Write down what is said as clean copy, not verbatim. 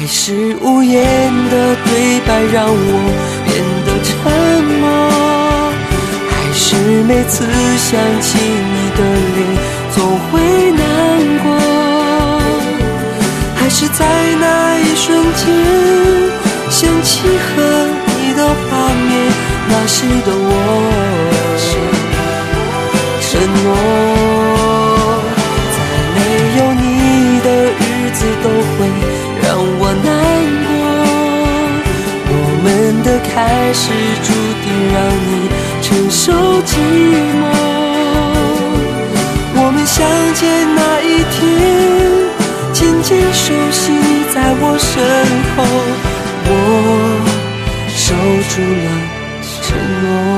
还是无言的对白让我变得沉默？还是每次想起你的脸总会难过？还是在那一瞬间想起和你的画面，那时的我承诺，在没有你的日子都会让我难过。我们的开始注定让你承受寂寞。我们相见那一天，渐渐熟悉你在我身后，我守住了承诺。